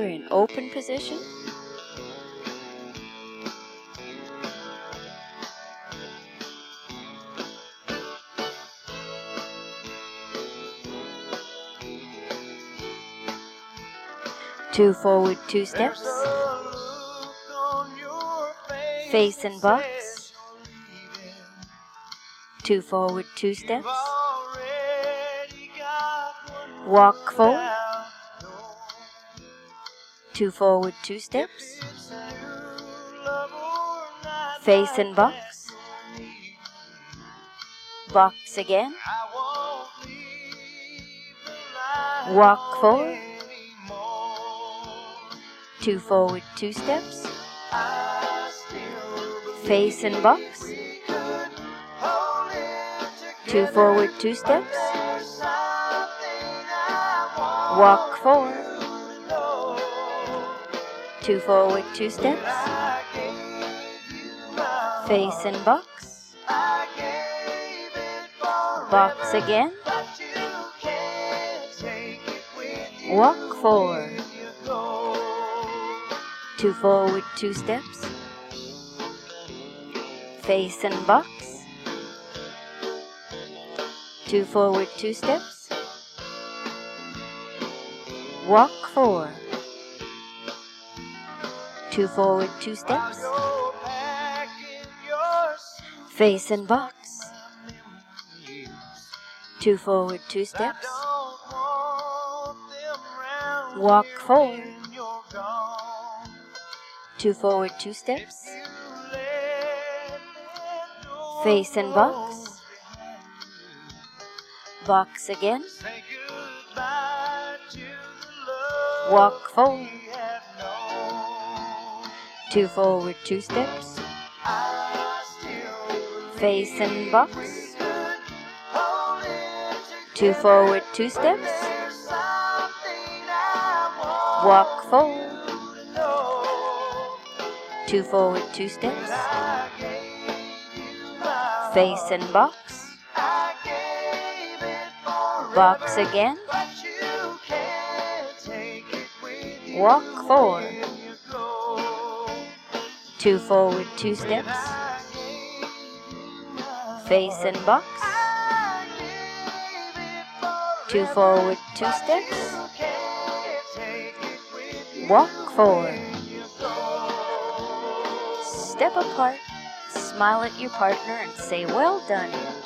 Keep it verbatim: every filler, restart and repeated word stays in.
we're in open position. Two forward, two steps. Face and box. Two forward, two steps. Walk forward. Two forward, two steps. Face and box. Box again. Walk forward. Two forward, two steps. Face and box. Two forward, two steps. Walk forward. Two forward, two steps. Face and box. Box again. Walk forward. Two forward, two steps. Face and box. Two forward, two steps. Walk forward. Two forward, two steps. Face and box. Two forward, two steps. Walk forward. Two forward, two steps. Face and box. Box again. Walk forward. Two forward, two steps. Face and box. Two forward, two steps. Walk forward. Two forward, two steps. Face and box. Box again. Walk forward. Two forward, two steps. Face and box. Two forward, two steps. Walk forward. Step apart, smile at your partner and say, well done.